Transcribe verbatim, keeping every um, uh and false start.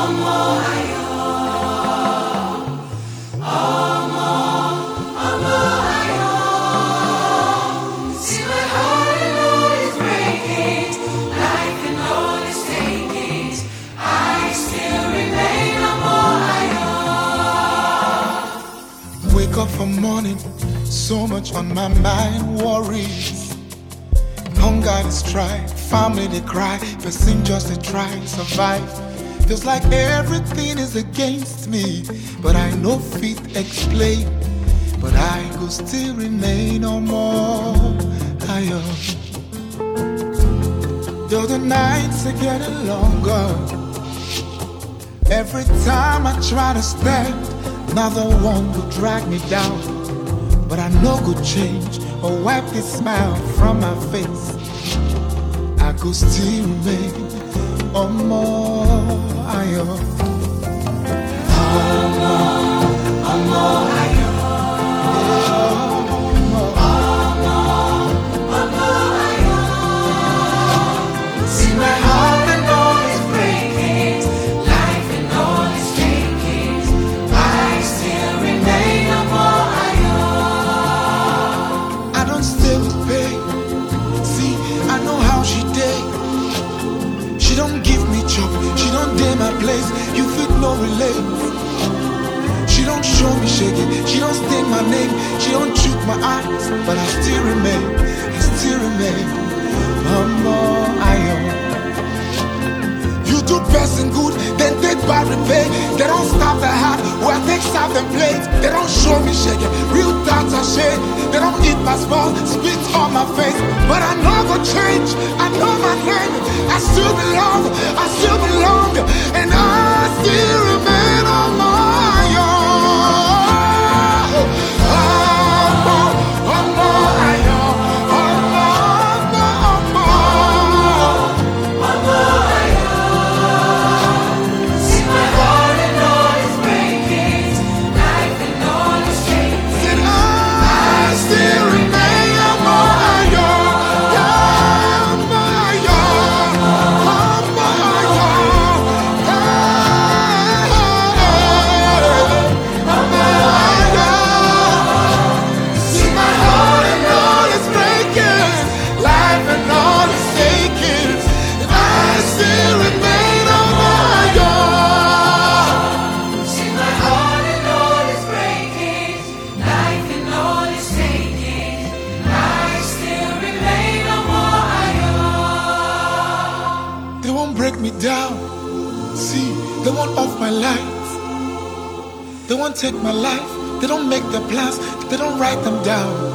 Wake up for morning, so much on my mind, worries. Hunger and strife, family they cry, person just they try survive. Feels like everything is against me, but I know fit explain. But I go still remain on more higher. Though the nights are getting longer, every time I try to stand, another one will drag me down. But I know good change or wipe the smile from my face. I could still remain on more higher. On more, on more higher. She don't give me chop, she don't dare my place. You fit no relate. She don't show me shaking, she don't stain my name, she don't choke my eyes, but I still remain, I still remain. I'm more iron. You do person good, then take bad repay. They don't stop the heart, where I take south and plates. They don't show me shaking, real thoughts are shade. They don't eat my small, spit on my face. But I know go change, I know my name. I still belong, I still belong, and I still remain on my own. I'm more, I'm more, I'm more, I'm more, I'm more. See my heart and all is breaking, life and all is changing. I still remain on my own. Break me down. See, they won't off my lights. They won't take my life. They don't make their plans. They don't write them down.